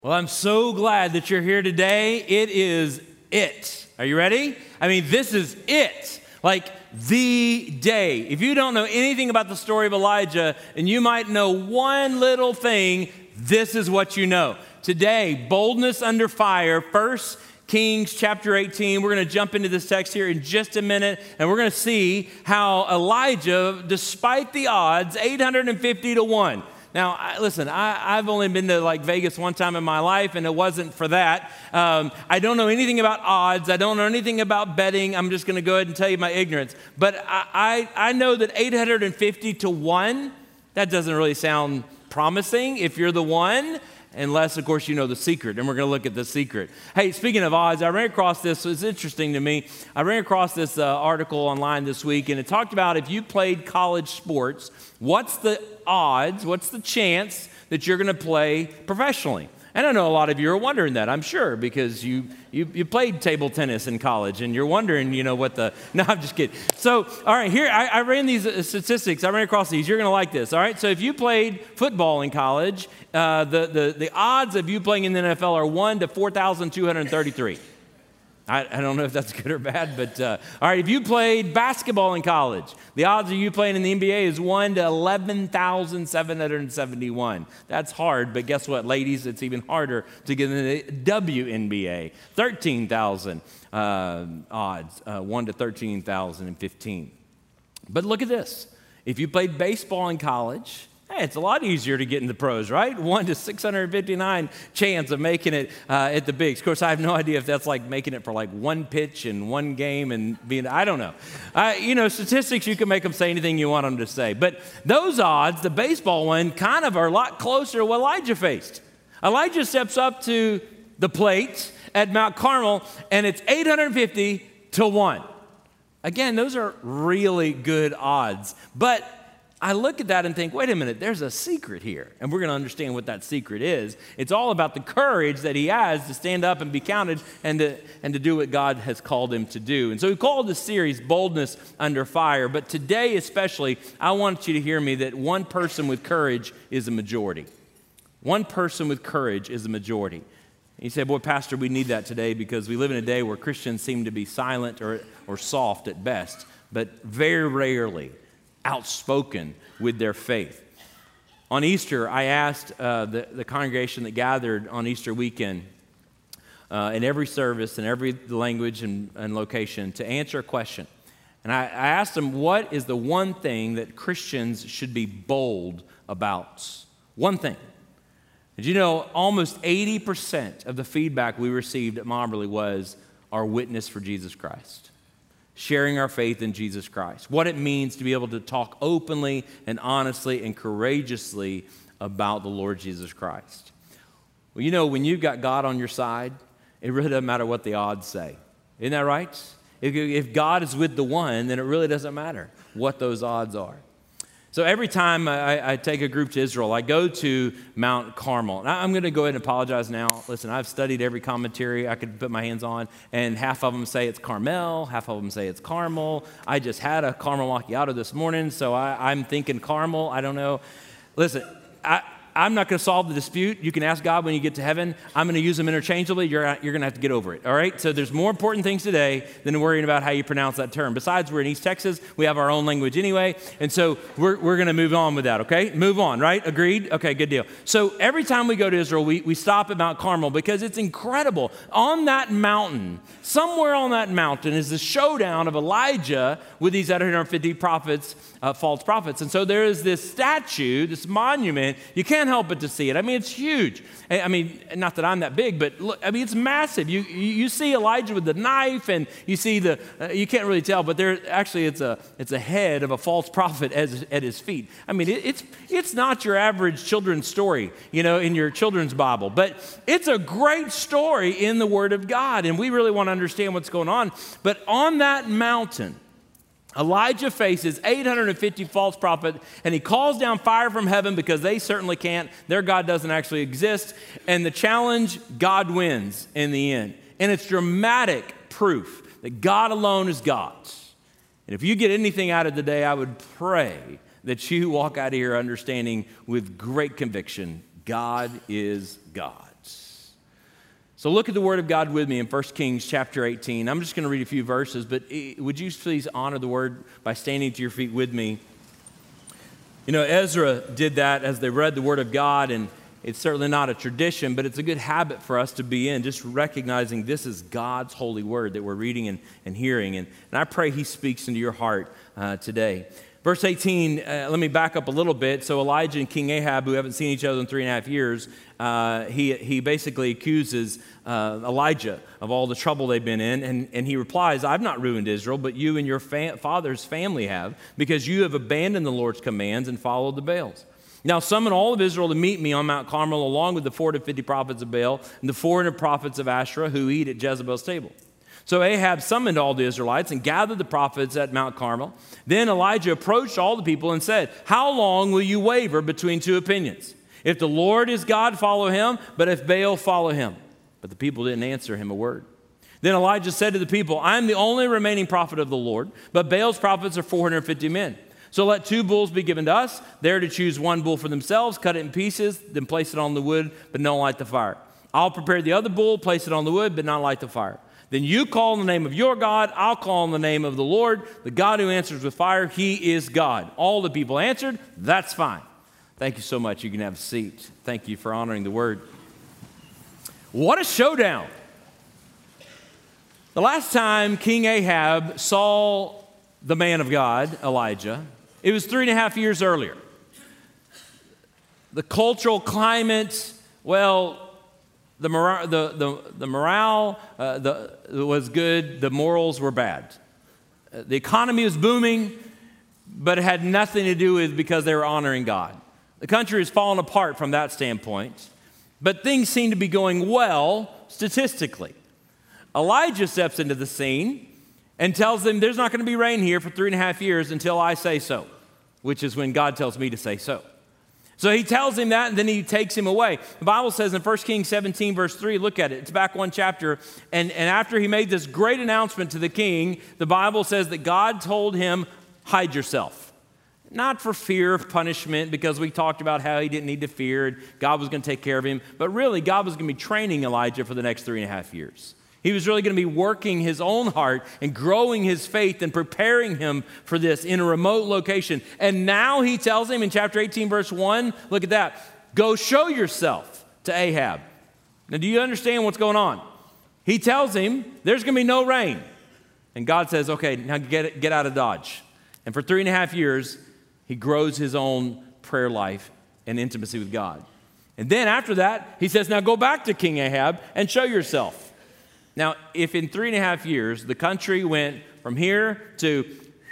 Well, I'm so glad that you're here today. It is it. Are you ready? I mean, this is it. Like the day. If you don't know anything about the story of Elijah, and you might know one little thing, this is what you know. Today, boldness under fire, 1 Kings chapter 18. We're going to jump into this text here in just a minute, and we're going to see how Elijah, despite the odds, 850 to 1. Now, I've only been to like Vegas one time in my life, and it wasn't for that. I don't know anything about odds. I don't know anything about betting. I'm just going to go ahead and tell you my ignorance. But I know that 850 to 1, that doesn't really sound promising if you're the one, unless, of course, you know the secret, and we're going to look at the secret. Hey, speaking of odds, I ran across this. It's interesting to me. I ran across this article online this week, and it talked about if you played college sports, what's the odds, what's the chance that you're going to play professionally? And I know a lot of you are wondering that, I'm sure, because you played table tennis in college, and you're wondering, what the... No, I'm just kidding. So, all right, here, I ran these statistics. I ran across these. You're going to like this, all right? So if you played football in college, the odds of you playing in the NFL are 1 to 4,233. I don't know if that's good or bad, but all right, if you played basketball in college, the odds of you playing in the NBA is 1 to 11,771. That's hard, but guess what, ladies? It's even harder to get in the WNBA. 13,000 odds, 1 to 13,015. But look at this. If you played baseball in college, hey, it's a lot easier to get in the pros, right? 1 to 659 chance of making it at the bigs. Of course, I have no idea if that's like making it for like one pitch in one game and being, I don't know. Statistics, you can make them say anything you want them to say. But those odds, the baseball one, kind of are a lot closer to what Elijah faced. Elijah steps up to the plate at Mount Carmel, and it's 850 to 1. Again, those are really good odds. But I look at that and think, wait a minute, there's a secret here. And we're going to understand what that secret is. It's all about the courage that he has to stand up and be counted and to do what God has called him to do. And so we called this series Boldness Under Fire. But today especially, I want you to hear me that one person with courage is a majority. One person with courage is a majority. And you say, boy, Pastor, we need that today because we live in a day where Christians seem to be silent or soft at best, but very rarely outspoken with their faith. On Easter, I asked the congregation that gathered on Easter weekend in every service, in every language and location, to answer a question. And I asked them, what is the one thing that Christians should be bold about? One thing. Did you know almost 80% of the feedback we received at Momberly was our witness for Jesus Christ? Sharing our faith in Jesus Christ, what it means to be able to talk openly and honestly and courageously about the Lord Jesus Christ. Well, when you've got God on your side, it really doesn't matter what the odds say. Isn't that right? If God is with the one, then it really doesn't matter what those odds are. So every time I take a group to Israel, I go to Mount Carmel. And I'm going to go ahead and apologize now. Listen, I've studied every commentary I could put my hands on, and half of them say it's Carmel, half of them say it's Carmel. I just had a caramel macchiato this morning, so I'm thinking Carmel. I don't know. Listen, I'm not going to solve the dispute. You can ask God when you get to heaven. I'm going to use them interchangeably. You're going to have to get over it, all right? So there's more important things today than worrying about how you pronounce that term. Besides, we're in East Texas. We have our own language anyway, and so we're going to move on with that, okay? Move on, right? Agreed? Okay, good deal. So every time we go to Israel, we stop at Mount Carmel because it's incredible. On that mountain, somewhere on that mountain is the showdown of Elijah with these 850 prophets, false prophets. And so there is this statue, this monument. You can't help but to see it. I mean, it's huge. I mean, not that I'm that big, but look, I mean, it's massive. You see Elijah with the knife, and you see you can't really tell, but it's a head of a false prophet at his feet. I mean, it's not your average children's story, in your children's Bible, but it's a great story in the Word of God, and we really want to understand what's going on. But on that mountain, Elijah faces 850 false prophets, and he calls down fire from heaven because they certainly can't. Their God doesn't actually exist. And the challenge, God wins in the end. And it's dramatic proof that God alone is God. And if you get anything out of the day, I would pray that you walk out of here understanding with great conviction, God is God. So look at the Word of God with me in 1 Kings chapter 18. I'm just going to read a few verses, but would you please honor the Word by standing to your feet with me? You know, Ezra did that as they read the Word of God, and it's certainly not a tradition, but it's a good habit for us to be in, just recognizing this is God's holy Word that we're reading and hearing. And I pray He speaks into your heart today. Verse 18, let me back up a little bit. So Elijah and King Ahab, who haven't seen each other in 3.5 years, he basically accuses Elijah of all the trouble they've been in. And he replies, I've not ruined Israel, but you and your father's family have, because you have abandoned the Lord's commands and followed the Baals. Now summon all of Israel to meet me on Mount Carmel, along with the 450 prophets of Baal and the 400 prophets of Asherah who eat at Jezebel's table. So Ahab summoned all the Israelites and gathered the prophets at Mount Carmel. Then Elijah approached all the people and said, how long will you waver between two opinions? If the Lord is God, follow him, but if Baal, follow him. But the people didn't answer him a word. Then Elijah said to the people, I am the only remaining prophet of the Lord, but Baal's prophets are 450 men. So let 2 bulls be given to us. They're to choose 1 bull for themselves, cut it in pieces, then place it on the wood, but don't light the fire. I'll prepare the other bull, place it on the wood, but not light the fire. Then you call on the name of your God, I'll call on the name of the Lord, the God who answers with fire. He is God. All the people answered, that's fine. Thank you so much. You can have a seat. Thank you for honoring the word. What a showdown. The last time King Ahab saw the man of God, Elijah, it was 3.5 years earlier. The cultural climate, well, the morale was good, the morals were bad. The economy was booming, but it had nothing to do with because they were honoring God. The country has fallen apart from that standpoint, but things seem to be going well statistically. Elijah steps into the scene and tells them there's not going to be rain here for 3.5 years until I say so, which is when God tells me to say so. So he tells him that, and then he takes him away. The Bible says in 1 Kings 17, verse 3, look at it. It's back one chapter. And after he made this great announcement to the king, the Bible says that God told him, hide yourself. Not for fear of punishment, because we talked about how he didn't need to fear, and God was going to take care of him. But really, God was going to be training Elijah for the next 3.5 years. He was really going to be working his own heart and growing his faith and preparing him for this in a remote location. And now he tells him in chapter 18, verse 1, look at that, go show yourself to Ahab. Now, do you understand what's going on? He tells him there's going to be no rain. And God says, okay, now get out of Dodge. And for 3.5 years, he grows his own prayer life and intimacy with God. And then after that, he says, now go back to King Ahab and show yourself. Now, if in 3.5 years, the country went from here to,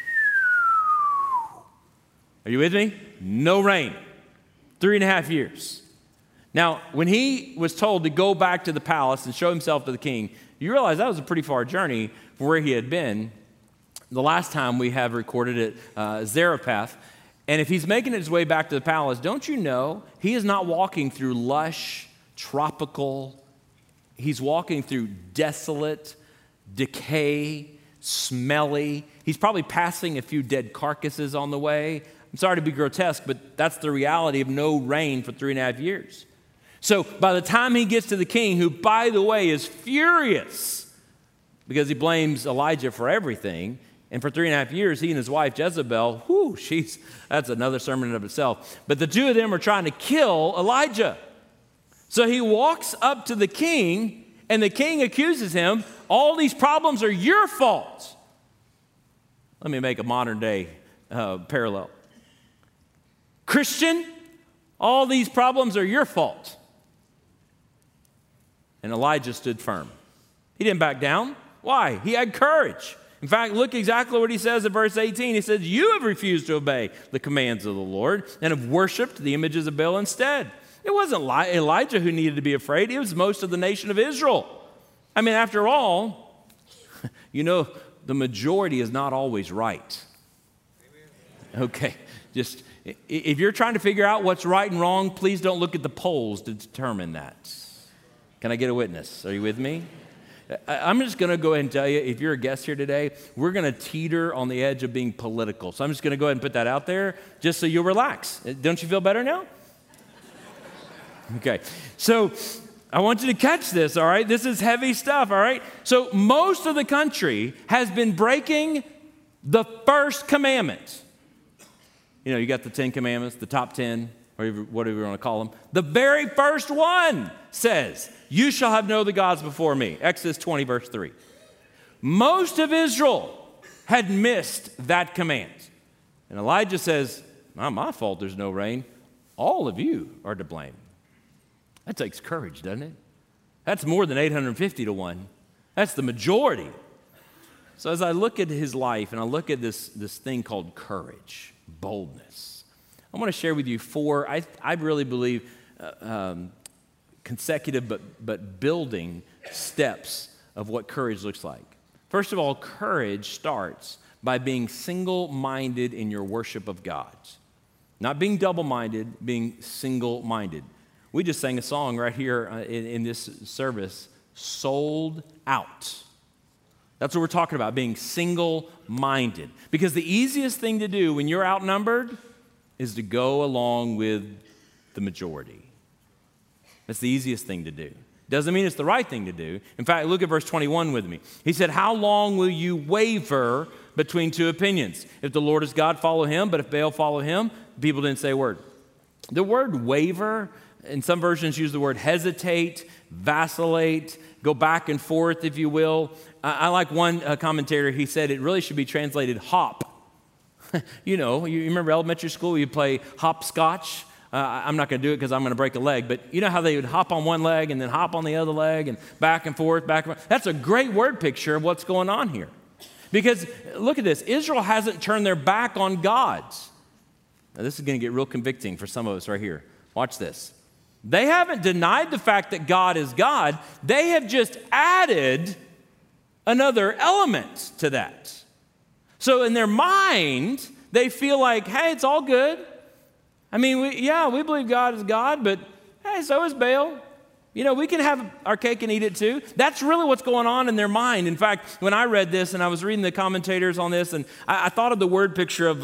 are you with me? No rain. 3.5 years. Now, when he was told to go back to the palace and show himself to the king, you realize that was a pretty far journey from where he had been the last time we have recorded at Zarephath. And if he's making his way back to the palace, don't you know he is not walking through lush, tropical, he's walking through desolate, decay, smelly. He's probably passing a few dead carcasses on the way. I'm sorry to be grotesque, but that's the reality of no rain for 3.5 years. So by the time he gets to the king, who, by the way, is furious because he blames Elijah for everything, and for 3.5 years, he and his wife Jezebel, that's another sermon in of itself. But the two of them are trying to kill Elijah. So he walks up to the king, and the king accuses him, all these problems are your fault. Let me make a modern day parallel. Christian, all these problems are your fault. And Elijah stood firm. He didn't back down. Why? He had courage. In fact, look exactly what he says in verse 18. He says, you have refused to obey the commands of the Lord and have worshiped the images of Baal instead. It wasn't Elijah who needed to be afraid. It was most of the nation of Israel. I mean, after all, you know, the majority is not always right. Okay, just if you're trying to figure out what's right and wrong, please don't look at the polls to determine that. Can I get a witness? Are you with me? I'm just going to go ahead and tell you, if you're a guest here today, we're going to teeter on the edge of being political. So I'm just going to go ahead and put that out there just so you'll relax. Don't you feel better now? Okay, so I want you to catch this, all right? This is heavy stuff, all right? So most of the country has been breaking the first commandment. You know, you got the 10 commandments, the top 10, or whatever you want to call them. The very first one says, you shall have no other gods before me. Exodus 20, verse 3. Most of Israel had missed that command. And Elijah says, not my fault there's no rain. All of you are to blame. That takes courage, doesn't it? That's more than 850 to 1. That's the majority. So as I look at his life and I look at this thing called courage, boldness, I want to share with you four, I really believe, consecutive but building steps of what courage looks like. First of all, courage starts by being single-minded in your worship of God. Not being double-minded, being single-minded. We just sang a song right here in this service, Sold Out. That's what we're talking about, being single-minded. Because the easiest thing to do when you're outnumbered is to go along with the majority. That's the easiest thing to do. Doesn't mean it's the right thing to do. In fact, look at verse 21 with me. He said, how long will you waver between two opinions? If the Lord is God, follow him, but if Baal, follow him. People didn't say a word. The word waver, in some versions use the word hesitate, vacillate, go back and forth, if you will. I like one commentator, he said it really should be translated hop. You know, you remember elementary school, you play hopscotch? I'm not going to do it because I'm going to break a leg, but you know how they would hop on one leg and then hop on the other leg and back and forth, back and forth? That's a great word picture of what's going on here. Because look at this, Israel hasn't turned their back on God. Now this is going to get real convicting for some of us right here. Watch this. They haven't denied the fact that God is God. They have just added another element to that. So in their mind, they feel like, hey, it's all good. I mean, we believe God is God, but hey, so is Baal. You know, we can have our cake and eat it too. That's really what's going on in their mind. In fact, when I read this and I was reading the commentators on this, and I thought of the word picture of,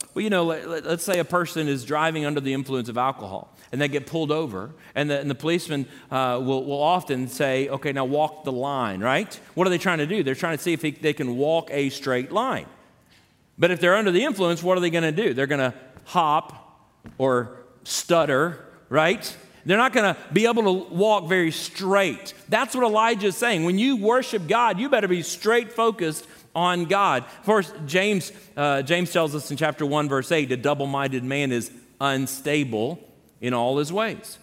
let's say a person is driving under the influence of alcohol and they get pulled over, and the policeman will often say, okay, now walk the line, right? What are they trying to do? They're trying to see if they can walk a straight line. But if they're under the influence, what are they going to do? They're going to hop or stutter, right? They're not going to be able to walk very straight. That's what Elijah is saying. When you worship God, you better be straight focused on God. Of course, James tells us in chapter 1, verse 8, a double-minded man is unstable in all his ways.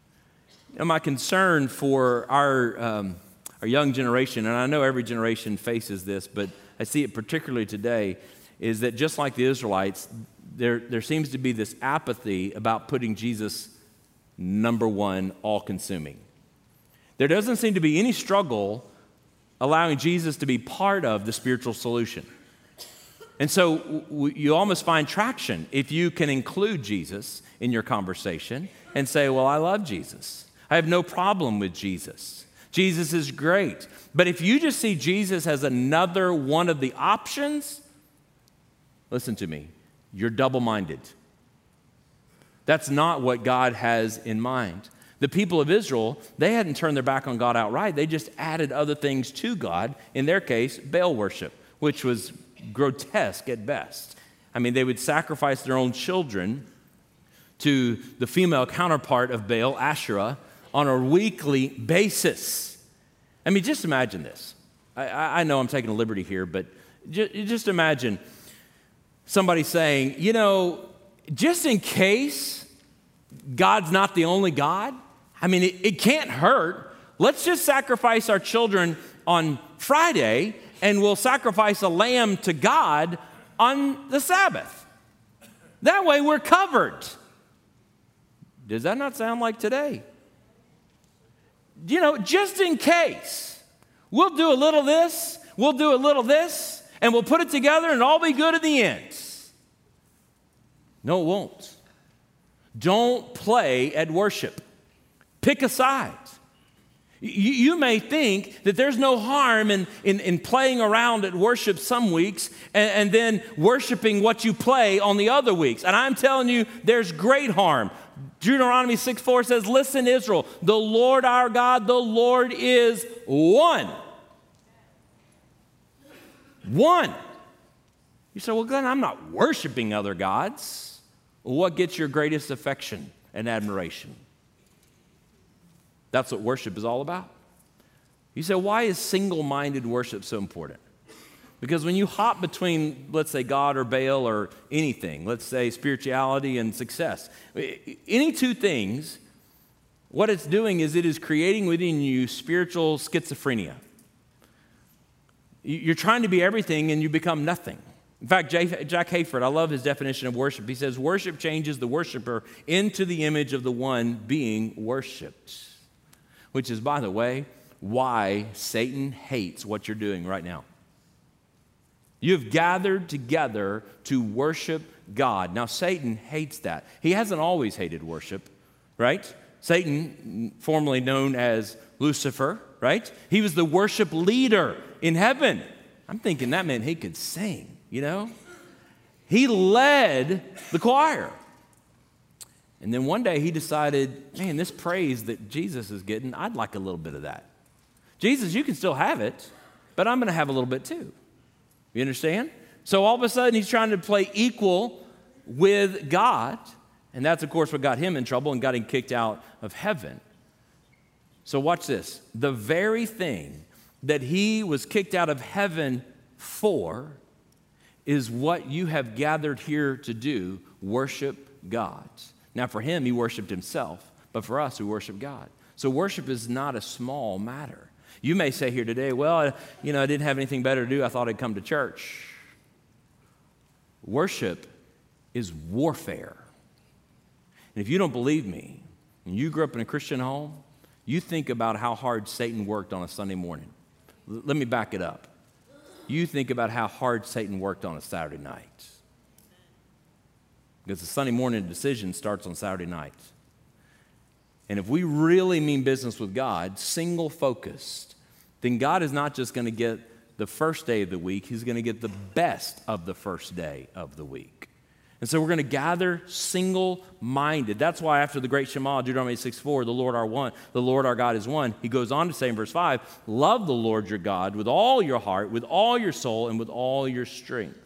And my concern for our young generation, and I know every generation faces this, but I see it particularly today, is that just like the Israelites, there seems to be this apathy about putting Jesus number one, all-consuming. There doesn't seem to be any struggle allowing Jesus to be part of the spiritual solution. And so you almost find traction if you can include Jesus in your conversation and say, well, I love Jesus. I have no problem with Jesus. Jesus is great. But if you just see Jesus as another one of the options, listen to me, you're double-minded. That's not what God has in mind. The people of Israel, they hadn't turned their back on God outright. They just added other things to God, in their case, Baal worship, which was grotesque at best. I mean, they would sacrifice their own children to the female counterpart of Baal, Asherah, on a weekly basis. I mean, just imagine this. I know I'm taking a liberty here, but just imagine somebody saying, you know, just in case God's not the only God, I mean, it can't hurt. Let's just sacrifice our children on Friday, and we'll sacrifice a lamb to God on the Sabbath. That way we're covered. Does that not sound like today? You know, just in case, we'll do a little this, we'll do a little this, and we'll put it together and it'll all be good in the end. No, it won't. Don't play at worship. Pick a side. You may think that there's no harm in playing around at worship some weeks and then worshiping what you play on the other weeks. And I'm telling you, there's great harm. Deuteronomy 6:4 says, listen, Israel, the Lord our God, the Lord is one. One. You say, well, Glenn, I'm not worshiping other gods. Well, what gets your greatest affection and admiration? That's what worship is all about. You say, why is single-minded worship so important? Because when you hop between, let's say, God or Baal or anything, let's say spirituality and success, any two things, what it's doing is it is creating within you spiritual schizophrenia. You're trying to be everything and you become nothing. In fact, Jack Hayford, I love his definition of worship. He says, worship changes the worshiper into the image of the one being worshiped, which is, by the way, why Satan hates what you're doing right now. You've gathered together to worship God. Now, Satan hates that. He hasn't always hated worship, right? Satan, formerly known as Lucifer, right? He was the worship leader in heaven. I'm thinking that meant he could sing, you know? He led the choir. And then one day he decided, man, this praise that Jesus is getting, I'd like a little bit of that. Jesus, you can still have it, but I'm going to have a little bit too. You understand? So all of a sudden, he's trying to play equal with God. And that's, of course, what got him in trouble and got him kicked out of heaven. So watch this. The very thing that he was kicked out of heaven for is what you have gathered here to do, worship God. Now, for him, he worshiped himself. But for us, we worship God. So worship is not a small matter. You may say here today, well, I didn't have anything better to do. I thought I'd come to church. Worship is warfare. And if you don't believe me, when you grew up in a Christian home, you think about how hard Satan worked on a Sunday morning. Let me back it up. You think about how hard Satan worked on a Saturday night. Because the Sunday morning decision starts on Saturday night. And if we really mean business with God, single-focused, then God is not just going to get the first day of the week, he's going to get the best of the first day of the week. And so we're going to gather single-minded. That's why after the great Shema, Deuteronomy 6:4, the Lord our God is one, he goes on to say in verse 5, love the Lord your God with all your heart, with all your soul, and with all your strength.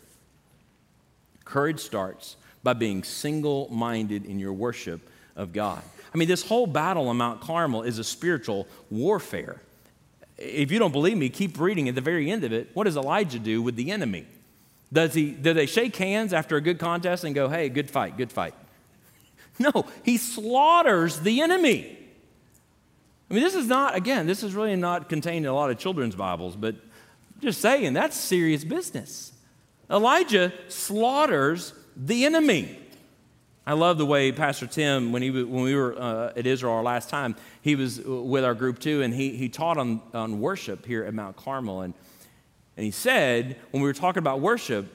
Courage starts by being single-minded in your worship of God. I mean, this whole battle on Mount Carmel is a spiritual warfare. If you don't believe me, keep reading. At the very end of it, what does Elijah do with the enemy? Do they shake hands after a good contest and go, hey, good fight, good fight? No, he slaughters the enemy. I mean, this is really not contained in a lot of children's Bibles, but just saying, that's serious business. Elijah slaughters the enemy. I love the way Pastor Tim, when we were at Israel our last time, he was with our group too, and he taught on worship here at Mount Carmel. And he said, when we were talking about worship,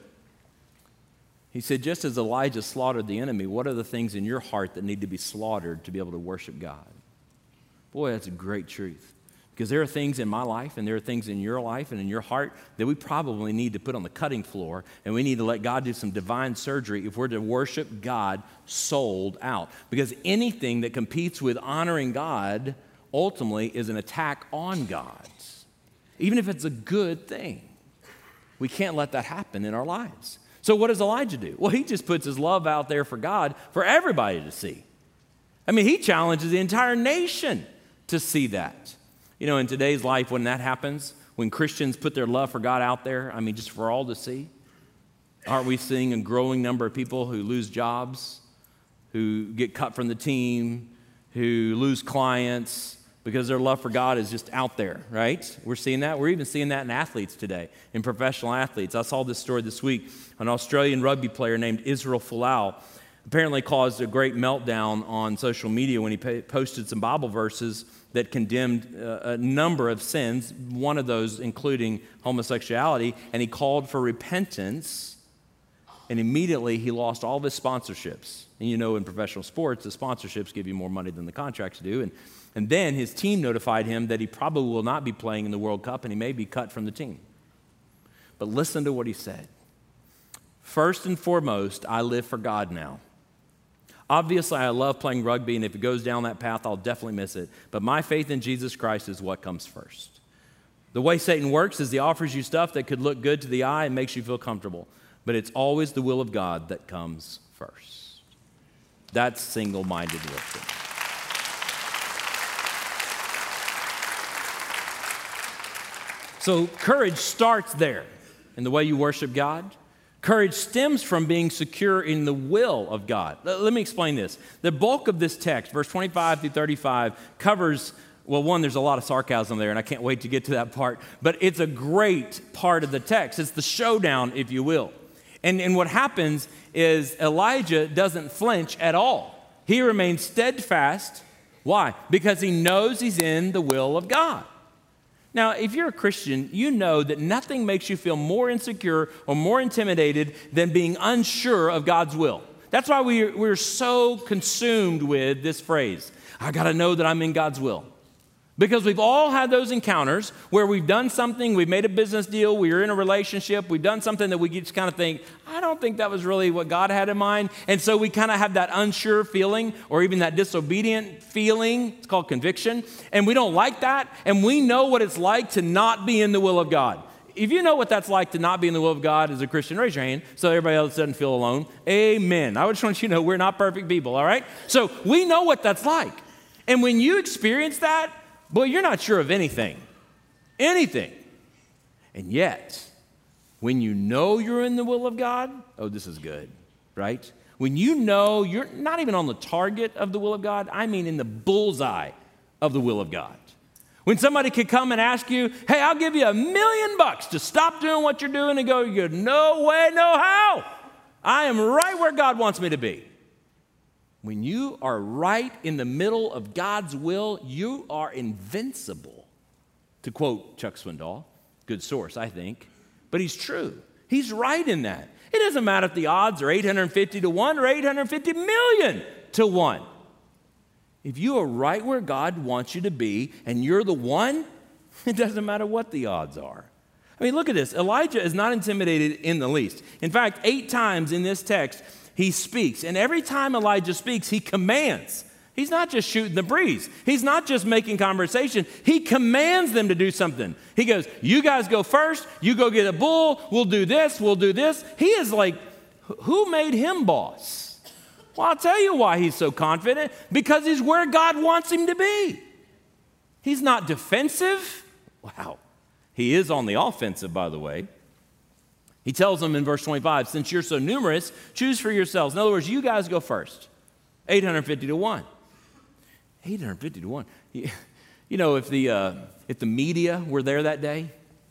he said, just as Elijah slaughtered the enemy, what are the things in your heart that need to be slaughtered to be able to worship God? Boy, that's a great truth. Because there are things in my life and there are things in your life and in your heart that we probably need to put on the cutting floor, and we need to let God do some divine surgery if we're to worship God sold out. Because anything that competes with honoring God ultimately is an attack on God, even if it's a good thing. We can't let that happen in our lives. So what does Elijah do? Well, he just puts his love out there for God for everybody to see. I mean, he challenges the entire nation to see that. You know, in today's life, when that happens, when Christians put their love for God out there, I mean, just for all to see, aren't we seeing a growing number of people who lose jobs, who get cut from the team, who lose clients because their love for God is just out there, right? We're seeing that. We're even seeing that in athletes today, in professional athletes. I saw this story this week. An Australian rugby player named Israel Folau apparently caused a great meltdown on social media when he posted some Bible verses that condemned a number of sins, one of those including homosexuality, and he called for repentance, and immediately he lost all of his sponsorships. And you know, in professional sports, the sponsorships give you more money than the contracts do. And then his team notified him that he probably will not be playing in the World Cup and he may be cut from the team. But listen to what he said. First and foremost, I live for God now. Obviously, I love playing rugby, and if it goes down that path, I'll definitely miss it. But my faith in Jesus Christ is what comes first. The way Satan works is he offers you stuff that could look good to the eye and makes you feel comfortable. But it's always the will of God that comes first. That's single-minded worship. So courage starts there in the way you worship God. Courage stems from being secure in the will of God. Let me explain this. The bulk of this text, verse 25 through 35, covers, well, one, there's a lot of sarcasm there, and I can't wait to get to that part, but it's a great part of the text. It's the showdown, if you will. And what happens is Elijah doesn't flinch at all. He remains steadfast. Why? Because he knows he's in the will of God. Now, if you're a Christian, you know that nothing makes you feel more insecure or more intimidated than being unsure of God's will. That's why we're so consumed with this phrase, I got to know that I'm in God's will. Because we've all had those encounters where we've done something, we've made a business deal, we're in a relationship, we've done something that we just kind of think, I don't think that was really what God had in mind. And so we kind of have that unsure feeling or even that disobedient feeling. It's called conviction. And we don't like that. And we know what it's like to not be in the will of God. If you know what that's like to not be in the will of God as a Christian, raise your hand so everybody else doesn't feel alone. Amen. I just want you to know we're not perfect people, all right? So we know what that's like. And when you experience that, boy, you're not sure of anything. Anything. And yet, when you know you're in the will of God, oh, this is good, right? When you know you're not even on the target of the will of God, I mean in the bullseye of the will of God. When somebody could come and ask you, hey, I'll give you $1 million to stop doing what you're doing, and you go, no way, no how. I am right where God wants me to be. When you are right in the middle of God's will, you are invincible. To quote Chuck Swindoll, good source, I think, but he's true. He's right in that. It doesn't matter if the odds are 850 to 1 or 850 million to 1. If you are right where God wants you to be and you're the one, it doesn't matter what the odds are. I mean, look at this. Elijah is not intimidated in the least. In fact, 8 times in this text, he speaks. And every time Elijah speaks, he commands. He's not just shooting the breeze. He's not just making conversation. He commands them to do something. He goes, you guys go first. You go get a bull. We'll do this. We'll do this. He is like, who made him boss? Well, I'll tell you why he's so confident. Because he's where God wants him to be. He's not defensive. Wow. He is on the offensive, by the way. He tells them in verse 25, since you're so numerous, choose for yourselves. In other words, you guys go first. 850 to 1. 850 to 1. You know, if the media were there that day,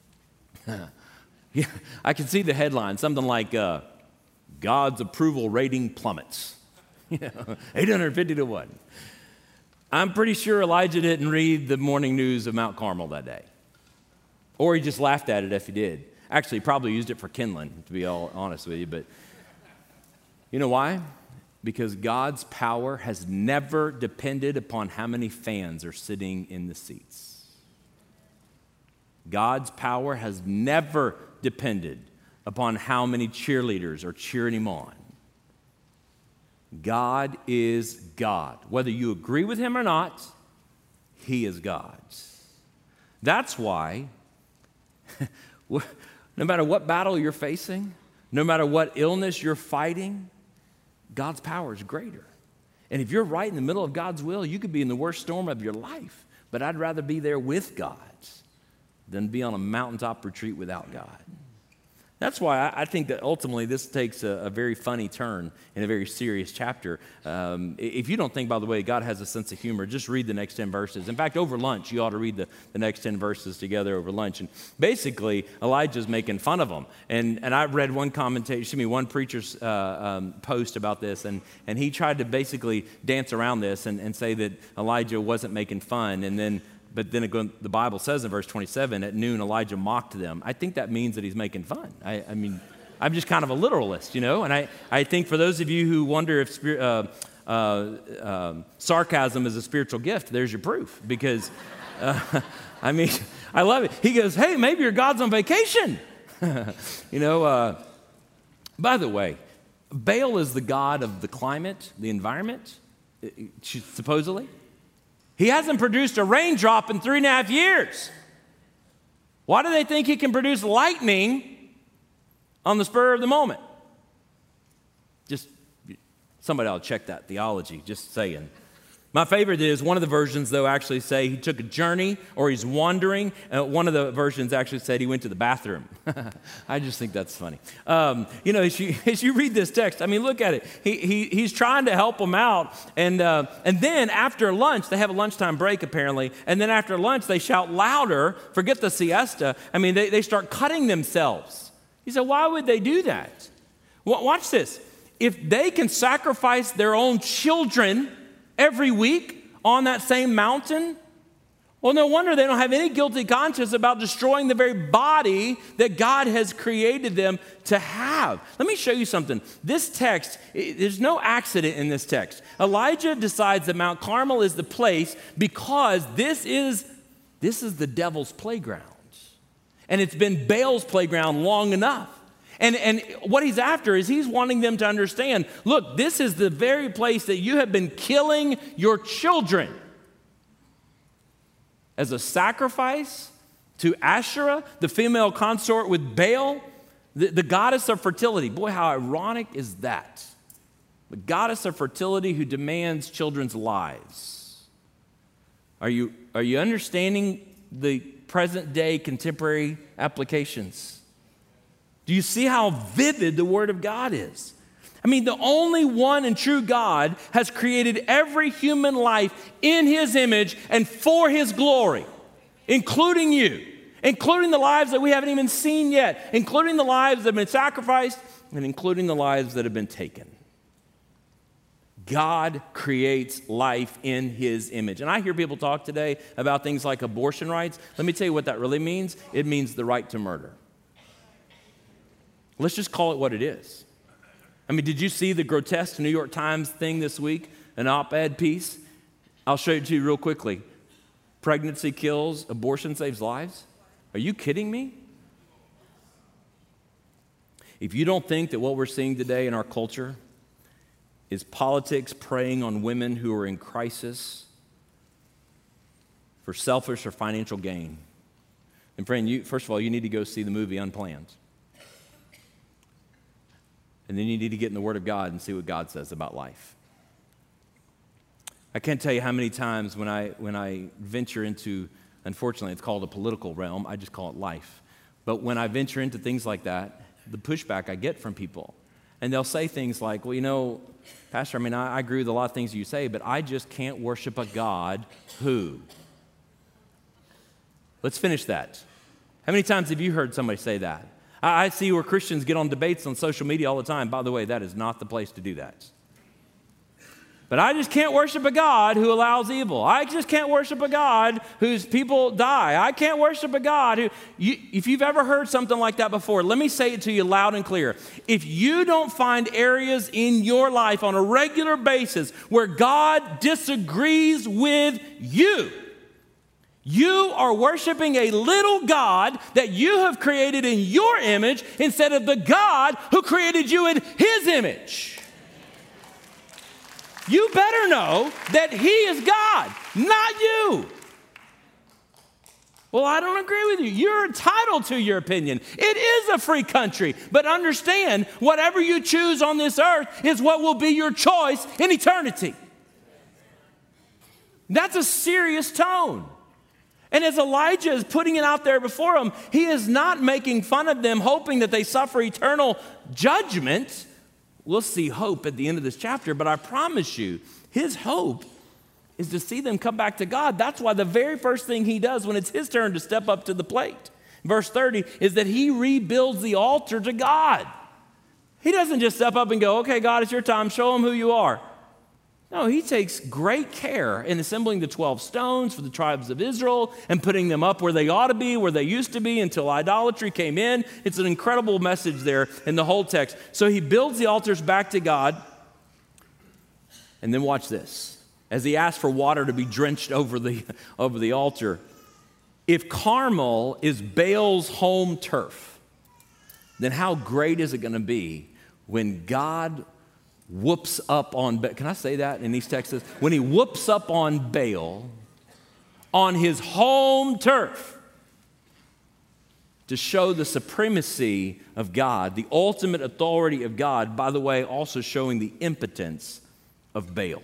yeah, I can see the headline, something like, God's approval rating plummets. 850 to 1. I'm pretty sure Elijah didn't read the morning news of Mount Carmel that day. Or he just laughed at it if he did. Actually, probably used it for kindling, to be all honest with you. But you know why? Because God's power has never depended upon how many fans are sitting in the seats. God's power has never depended upon how many cheerleaders are cheering him on. God is God. Whether you agree with him or not, he is God. That's why no matter what battle you're facing, no matter what illness you're fighting, God's power is greater. And if you're right in the middle of God's will, you could be in the worst storm of your life. But I'd rather be there with God than be on a mountaintop retreat without God. That's why I think that ultimately this takes a very funny turn in a very serious chapter. If you don't think, by the way, God has a sense of humor, just read the next 10 verses. In fact, over lunch, you ought to read the next 10 verses together over lunch. And basically, Elijah's making fun of them. And I read one preacher's post about this, and he tried to basically dance around this and say that Elijah wasn't making fun. But then the Bible says in verse 27, at noon Elijah mocked them. I think that means that he's making fun. I mean, I'm just kind of a literalist, And I think for those of you who wonder if sarcasm is a spiritual gift, there's your proof. Because, I mean, I love it. He goes, hey, maybe your God's on vacation. By the way, Baal is the god of the climate, the environment, supposedly. He hasn't produced a raindrop in 3.5 years. Why do they think he can produce lightning on the spur of the moment? Just somebody ought to check that theology, just saying. My favorite is one of the versions, though, actually say he took a journey or he's wandering. One of the versions actually said he went to the bathroom. I just think that's funny. As you read this text, I mean, look at it. He's trying to help them out. And then after lunch, they have a lunchtime break apparently. And then after lunch, they shout louder, forget the siesta. I mean, they start cutting themselves. He said, why would they do that? Well, watch this. If they can sacrifice their own children every week on that same mountain, well, no wonder they don't have any guilty conscience about destroying the very body that God has created them to have. Let me show you something. This text, there's no accident in this text. Elijah decides that Mount Carmel is the place because this is the devil's playground. And it's been Baal's playground long enough. And what he's after is he's wanting them to understand, look, this is the very place that you have been killing your children as a sacrifice to Asherah, the female consort with Baal, the goddess of fertility. Boy, how ironic is that? The goddess of fertility who demands children's lives. Are you understanding the present day contemporary applications? Do you see how vivid the Word of God is? I mean, the only one and true God has created every human life in His image and for His glory, including you, including the lives that we haven't even seen yet, including the lives that have been sacrificed, and including the lives that have been taken. God creates life in His image. And I hear people talk today about things like abortion rights. Let me tell you what that really means. It means the right to murder. Let's just call it what it is. I mean, did you see the grotesque New York Times thing this week? An op-ed piece? I'll show it to you real quickly. Pregnancy kills, abortion saves lives? Are you kidding me? If you don't think that what we're seeing today in our culture is politics preying on women who are in crisis for selfish or financial gain, and friend, first of all, you need to go see the movie Unplanned. And then you need to get in the Word of God and see what God says about life. I can't tell you how many times when I venture into, unfortunately, it's called a political realm. I just call it life. But when I venture into things like that, the pushback I get from people, and they'll say things like, well, you know, Pastor, I mean, I agree with a lot of things you say, but I just can't worship a God who. Let's finish that. How many times have you heard somebody say that? I see where Christians get on debates on social media all the time. By the way, that is not the place to do that. But I just can't worship a God who allows evil. I just can't worship a God whose people die. I can't worship a God who... if you've ever heard something like that before, let me say it to you loud and clear. If you don't find areas in your life on a regular basis where God disagrees with you, you are worshiping a little God that you have created in your image instead of the God who created you in His image. You better know that He is God, not you. Well, I don't agree with you. You're entitled to your opinion. It is a free country. But understand, whatever you choose on this earth is what will be your choice in eternity. That's a serious tone. And as Elijah is putting it out there before them, he is not making fun of them, hoping that they suffer eternal judgment. We'll see hope at the end of this chapter, but I promise you, his hope is to see them come back to God. That's why the very first thing he does when it's his turn to step up to the plate, verse 30, is that he rebuilds the altar to God. He doesn't just step up and go, okay, God, it's your time, show them who you are. No, he takes great care in assembling the 12 stones for the tribes of Israel and putting them up where they ought to be, where they used to be until idolatry came in. It's an incredible message there in the whole text. So he builds the altars back to God. And then watch this. As he asks for water to be drenched over the altar, if Carmel is Baal's home turf, then how great is it going to be when God whoops up on, can I say that in these texts? When he whoops up on Baal on his home turf to show the supremacy of God, the ultimate authority of God, by the way, also showing the impotence of Baal.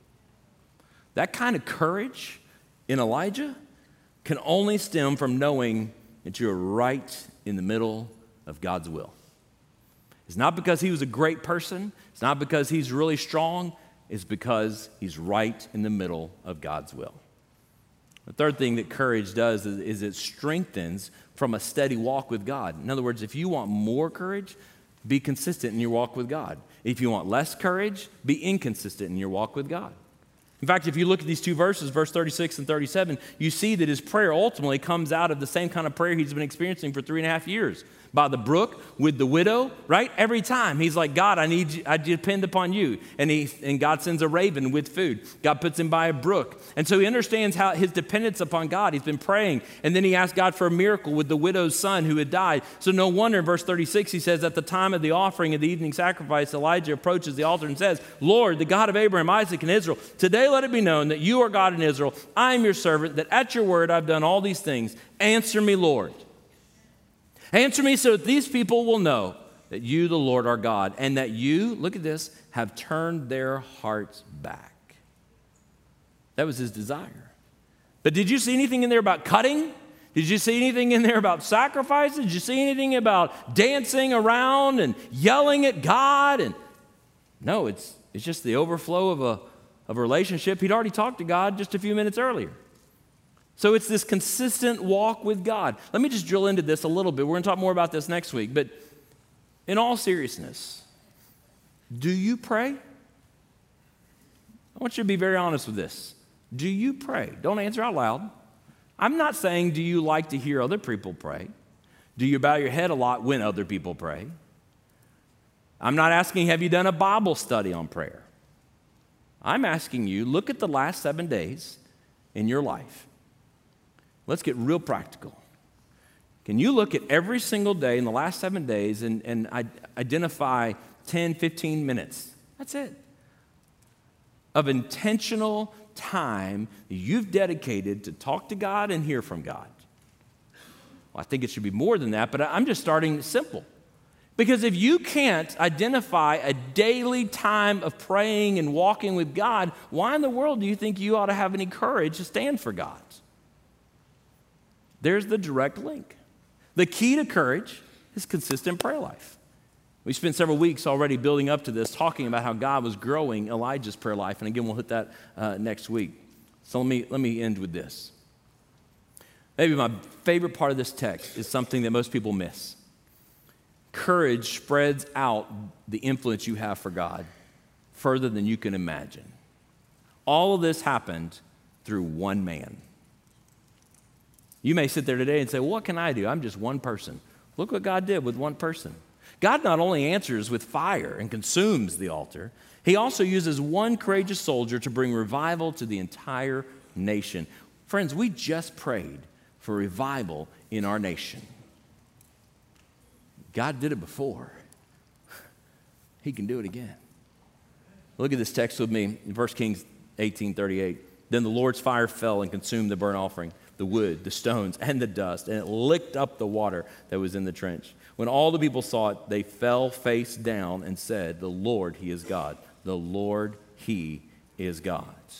That kind of courage in Elijah can only stem from knowing that you're right in the middle of God's will. It's not because he was a great person. It's not because he's really strong. It's because he's right in the middle of God's will. The third thing that courage does is it strengthens from a steady walk with God. In other words, if you want more courage, be consistent in your walk with God. If you want less courage, be inconsistent in your walk with God. In fact, if you look at these two verses, verse 36 and 37, you see that his prayer ultimately comes out of the same kind of prayer he's been experiencing for 3.5 years. By the brook, with the widow, right? Every time he's like, God, I depend upon you. And God sends a raven with food. God puts him by a brook. And so he understands how his dependence upon God. He's been praying. And then he asked God for a miracle with the widow's son who had died. So no wonder in verse 36, he says, at the time of the offering of the evening sacrifice, Elijah approaches the altar and says, Lord, the God of Abraham, Isaac, and Israel, today let it be known that you are God in Israel. I am your servant, that at your word I've done all these things. Answer me, Lord. Answer me so that these people will know that you, the Lord, are God, and that you, look at this, have turned their hearts back. That was his desire. But did you see anything in there about cutting? Did you see anything in there about sacrifices? Did you see anything about dancing around and yelling at God? And no, it's just the overflow of a relationship. He'd already talked to God just a few minutes earlier. So it's this consistent walk with God. Let me just drill into this a little bit. We're going to talk more about this next week. But in all seriousness, do you pray? I want you to be very honest with this. Do you pray? Don't answer out loud. I'm not saying do you like to hear other people pray. Do you bow your head a lot when other people pray? I'm not asking have you done a Bible study on prayer. I'm asking you, look at the last 7 days in your life. Let's get real practical. Can you look at every single day in the last 7 days and identify 10, 15 minutes? That's it. Of intentional time that you've dedicated to talk to God and hear from God. Well, I think it should be more than that, but I'm just starting simple. Because if you can't identify a daily time of praying and walking with God, why in the world do you think you ought to have any courage to stand for God? There's the direct link. The key to courage is consistent prayer life. We spent several weeks already building up to this, talking about how God was growing Elijah's prayer life. And again, we'll hit that next week. So let me end with this. Maybe my favorite part of this text is something that most people miss. Courage spreads out the influence you have for God further than you can imagine. All of this happened through one man. You may sit there today and say, well, what can I do? I'm just one person. Look what God did with one person. God not only answers with fire and consumes the altar, he also uses one courageous soldier to bring revival to the entire nation. Friends, we just prayed for revival in our nation. God did it before. He can do it again. Look at this text with me in 1 Kings 18:38. Then the Lord's fire fell and consumed the burnt offering, the wood, the stones, and the dust, and it licked up the water that was in the trench. When all the people saw it, they fell face down and said, the Lord, he is God. The Lord, he is God.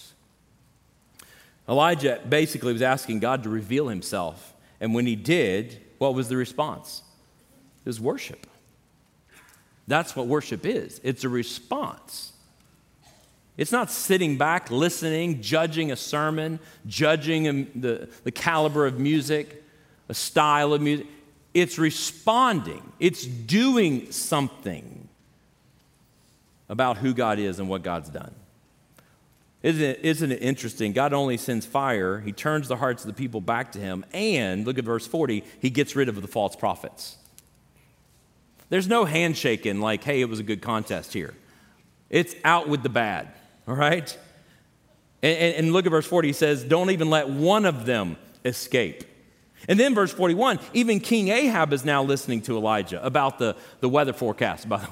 Elijah basically was asking God to reveal himself. And when he did, what was the response? It was worship. That's what worship is. It's a response. It's not sitting back, listening, judging a sermon, judging the caliber of music, a style of music. It's responding. It's doing something about who God is and what God's done. Isn't it interesting? God only sends fire. He turns the hearts of the people back to him. And, look at verse 40, he gets rid of the false prophets. There's no handshaking like, hey, it was a good contest here. It's out with the bad. All right? And look at verse 40. He says, don't even let one of them escape. And then verse 41, even King Ahab is now listening to Elijah about the weather forecast, by the way.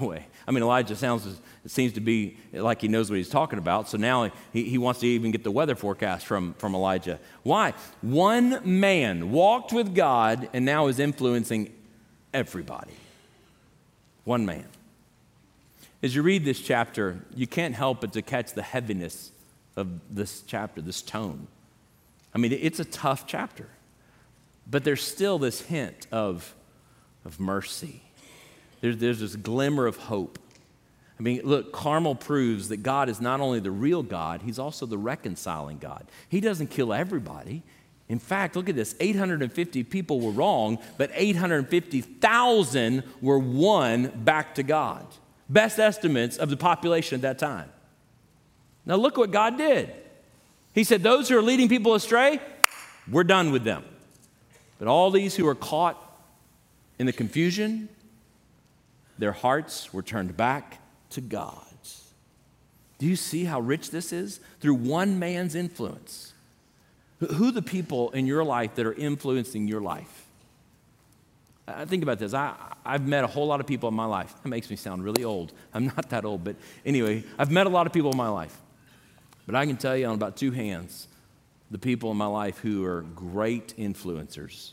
I mean, Elijah it seems to be like he knows what he's talking about. So now he wants to even get the weather forecast from Elijah. Why? One man walked with God and now is influencing everybody. One man. As you read this chapter, you can't help but to catch the heaviness of this chapter, this tone. I mean, it's a tough chapter, but there's still this hint of mercy. There's this glimmer of hope. I mean, look, Carmel proves that God is not only the real God, he's also the reconciling God. He doesn't kill everybody. In fact, look at this, 850 people were wrong, but 850,000 were won back to God. Best estimates of the population at that time. Now look what God did. He said, those who are leading people astray, we're done with them. But all these who are caught in the confusion, their hearts were turned back to God. Do you see how rich this is? Through one man's influence. Who are the people in your life that are influencing your life? Think about this. I've met a whole lot of people in my life. That makes me sound really old. I'm not that old, but anyway, I've met a lot of people in my life. But I can tell you on about two hands the people in my life who are great influencers.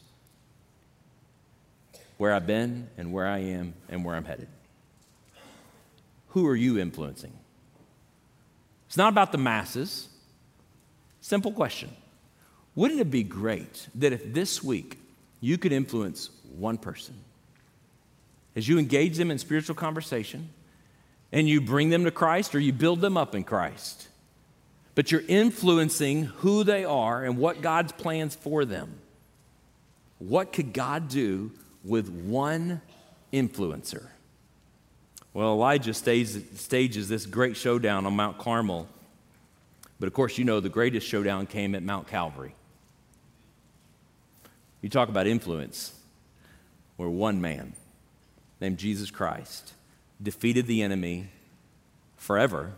Where I've been and where I am and where I'm headed. Who are you influencing? It's not about the masses. Simple question. Wouldn't it be great that if this week you could influence one person as you engage them in spiritual conversation and you bring them to Christ or you build them up in Christ, but you're influencing who they are and what God's plans for them? What could God do with one influencer? Well, Elijah stages this great showdown on Mount Carmel, but of course you know the greatest showdown came at Mount Calvary. You talk about influence, where one man named Jesus Christ defeated the enemy forever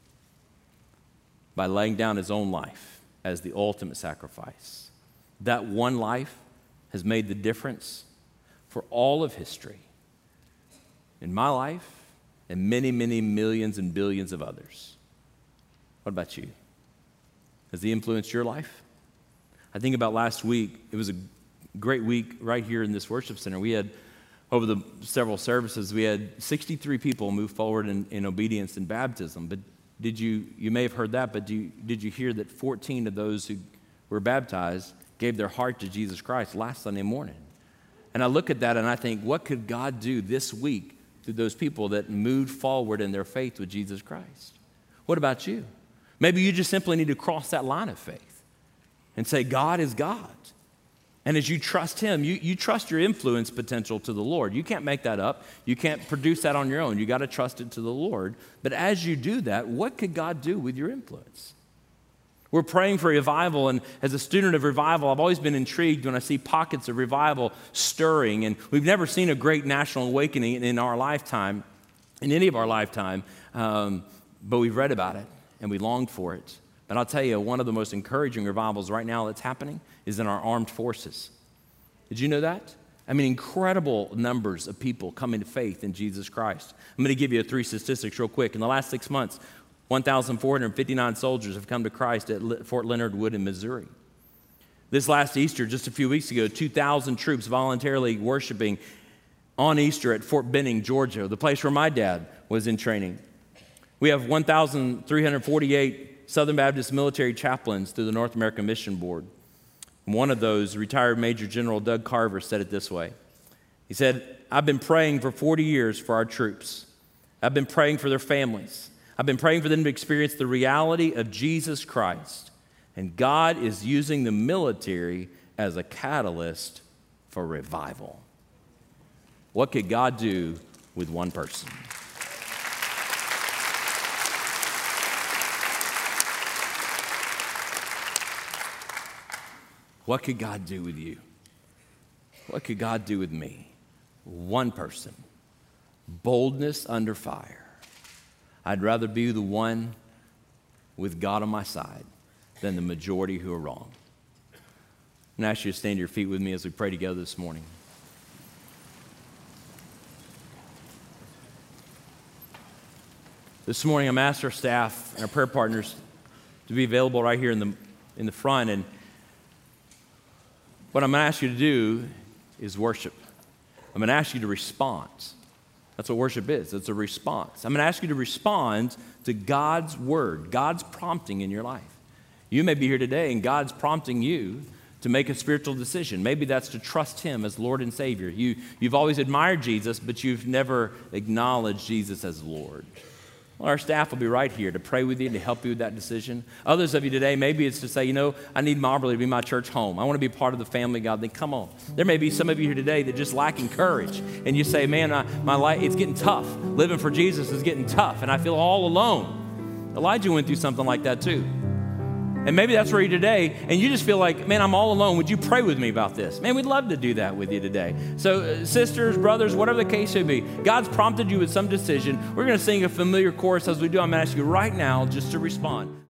by laying down his own life as the ultimate sacrifice. That one life has made the difference for all of history, in my life and many, many millions and billions of others. What about you? Has he influenced your life? I think about last week. It was a great week right here in this worship center. We had, over the several services, we had 63 people move forward in obedience and baptism. But you may have heard that, but did you hear that 14 of those who were baptized gave their heart to Jesus Christ last Sunday morning? And I look at that and I think, what could God do this week through those people that moved forward in their faith with Jesus Christ? What about you? Maybe you just simply need to cross that line of faith and say, God is God. And as you trust him, you trust your influence potential to the Lord. You can't make that up. You can't produce that on your own. You got to trust it to the Lord. But as you do that, what could God do with your influence? We're praying for revival, and as a student of revival, I've always been intrigued when I see pockets of revival stirring, and we've never seen a great national awakening in our lifetime, in any of our lifetime, but we've read about it, and we longed for it. But I'll tell you, one of the most encouraging revivals right now that's happening is in our armed forces. Did you know that? I mean, incredible numbers of people coming to faith in Jesus Christ. I'm going to give you 3 statistics real quick. In the last 6 months, 1,459 soldiers have come to Christ at Fort Leonard Wood in Missouri. This last Easter, just a few weeks ago, 2,000 troops voluntarily worshiping on Easter at Fort Benning, Georgia, the place where my dad was in training. We have 1,348 Southern Baptist military chaplains through the North American Mission Board. One of those, retired Major General Doug Carver, said it this way. He said, I've been praying for 40 years for our troops. I've been praying for their families. I've been praying for them to experience the reality of Jesus Christ. And God is using the military as a catalyst for revival. What could God do with one person? What could God do with you? What could God do with me? One person. Boldness under fire. I'd rather be the one with God on my side than the majority who are wrong. I'm going to ask you to stand to your feet with me as we pray together this morning. This morning, I'm asked our staff and our prayer partners to be available right here in the front. And what I'm going to ask you to do is worship. I'm going to ask you to respond. That's what worship is. It's a response. I'm going to ask you to respond to God's word, God's prompting in your life. You may be here today and God's prompting you to make a spiritual decision. Maybe that's to trust him as Lord and Savior. You've always admired Jesus, but you've never acknowledged Jesus as Lord. Well, our staff will be right here to pray with you and to help you with that decision. Others of you today, maybe it's to say, I need Marbley to be my church home. I want to be part of the family of God. Then come on. There may be some of you here today that just lacking courage. And you say, man, my life, it's getting tough. Living for Jesus is getting tough, and I feel all alone. Elijah went through something like that too. And maybe that's where you're today, and you just feel like, man, I'm all alone. Would you pray with me about this? Man, we'd love to do that with you today. So sisters, brothers, whatever the case may be, God's prompted you with some decision. We're going to sing a familiar chorus as we do. I'm going to ask you right now just to respond.